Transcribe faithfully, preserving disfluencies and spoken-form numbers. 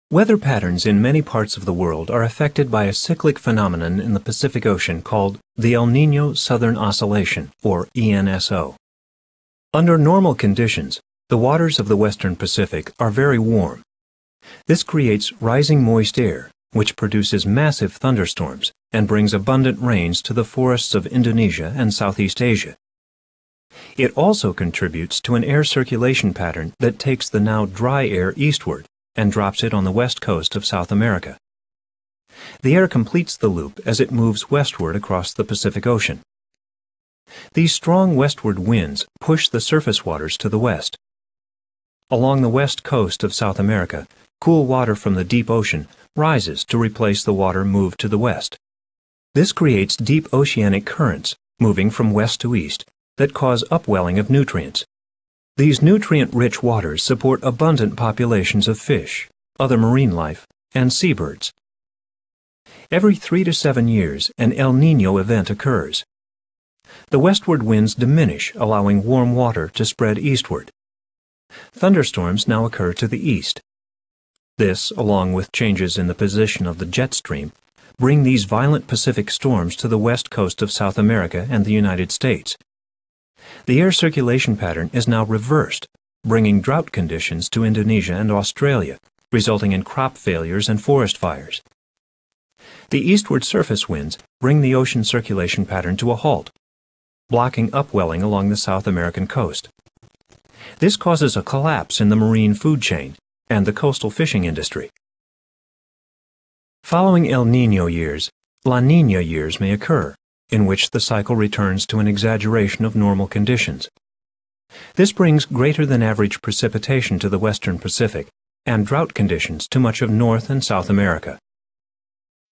Weather patterns in many parts of the world are affected by a cyclic phenomenon in the Pacific Ocean called the El Niño Southern Oscillation, or E N S O. Under normal conditions, the waters of the western Pacific are very warm. This creates rising moist air, which produces massive thunderstorms and brings abundant rains to the forests of Indonesia and Southeast Asia. It also contributes to an air circulation pattern that takes the now dry air eastward and drops it on the west coast of South America. The air completes the loop as it moves westward across the Pacific Ocean. These strong westward winds push the surface waters to the west. Along the west coast of South America, cool water from the deep ocean rises to replace the water moved to the west. This creates deep oceanic currents, moving from west to east, that cause upwelling of nutrients. These nutrient-rich waters support abundant populations of fish, other marine life, and seabirds. Every three to seven years, an El Niño event occurs. The westward winds diminish, allowing warm water to spread eastward. Thunderstorms now occur to the east. This, along with changes in the position of the jet stream, bring these violent Pacific storms to the west coast of South America and the United States. The air circulation pattern is now reversed, bringing drought conditions to Indonesia and Australia, resulting in crop failures and forest fires. The eastward surface winds bring the ocean circulation pattern to a halt, blocking upwelling along the South American coast. This causes a collapse in the marine food chain and the coastal fishing industry. Following El Niño years, La Niña years may occur, in which the cycle returns to an exaggeration of normal conditions. This brings greater than average precipitation to the western Pacific and drought conditions to much of North and South America.